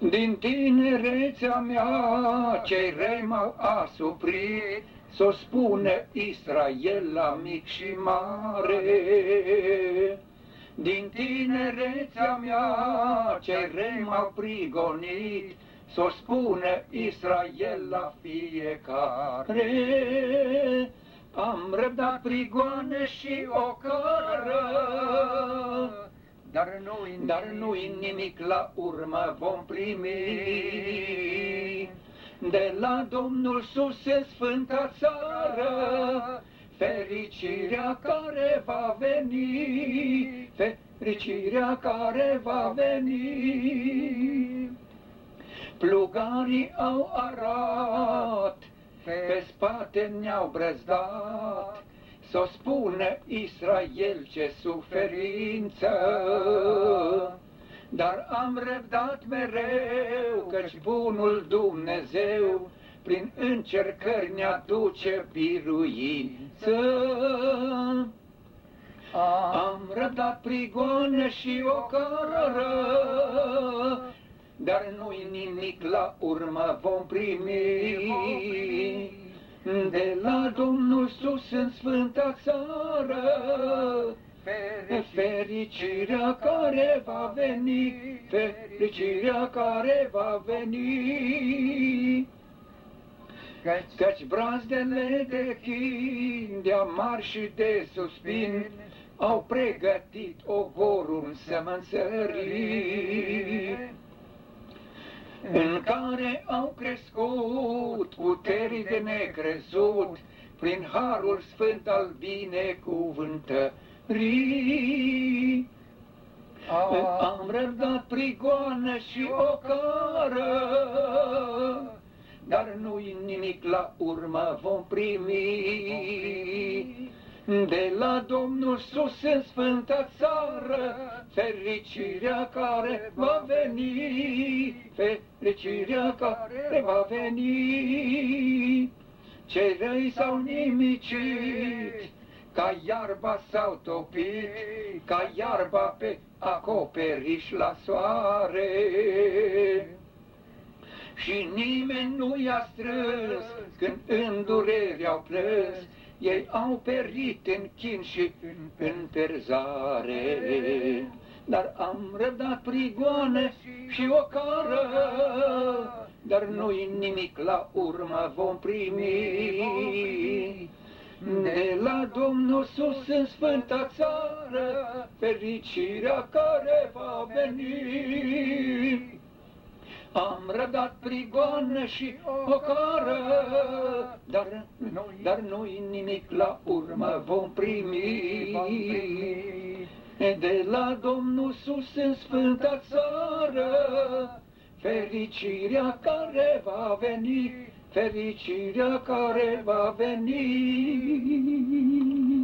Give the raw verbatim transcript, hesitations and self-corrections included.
Din tinerețea mea cei răi m-au asuprit, s-o spune Israel la mic și mare. Din tinerețea mea cei răi m-au prigonit, s-o spune Israel la fiecare. Am răbdat prigoane și ocară, dar nu-i dar nu-i nimic, la urmă vom primi. De la Domnul sus în sfânta țară, fericirea care va veni, fericirea care va veni. Plugarii au arat, pe spate ne-au brăzdat, s-o spune Israel ce suferință. Dar am răbdat mereu, căci bunul Dumnezeu prin încercări ne-aduce biruință. Am răbdat prigoane și ocară, dar nu-i nimic, la urmă vom primi. De la Domnul sus în sfânta țară, fericirea care va veni, fericirea care va veni. Căci brazdele de chin, de amar și de suspin, au pregătit ogorul sămânțării, în care au crescut puteri de necrezut, prin harul sfânt al binecuvântării. Am răbdat prigoană și ocară, dar nu-i nimic, la urmă vom primi. De la Domnul sus în sfânta țară, fericirea care va veni, fericirea care va veni. Cei răi s-au nimicit, ca iarba s-au topit, ca iarba pe acoperiș la soare. Și nimeni nu i-a strâns când în durere au plâns, ei au perit în chin și în perzare. Dar am răbdat prigoane și ocară, dar nu-i nimic, la urmă vom primi. De la Domnul sus în sfânta țară, fericirea care va veni. Am răbdat prigoană și ocară, dar, dar nu-i nimic, la urmă vom primi. De la Domnul sus în sfânta țară, fericirea care va veni, fericirea care va veni.